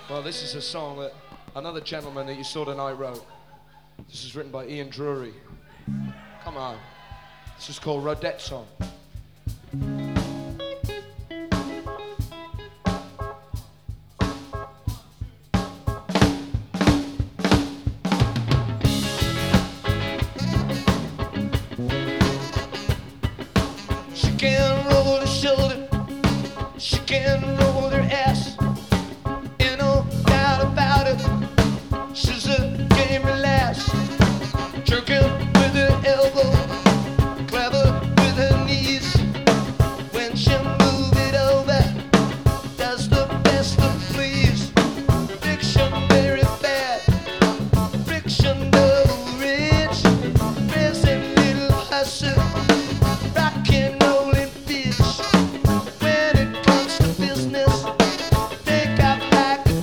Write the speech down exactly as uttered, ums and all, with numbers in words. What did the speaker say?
Well, this is a song that another gentleman that you saw tonight wrote. This is written by Ian Drury. Come on. This is called Rodette Song.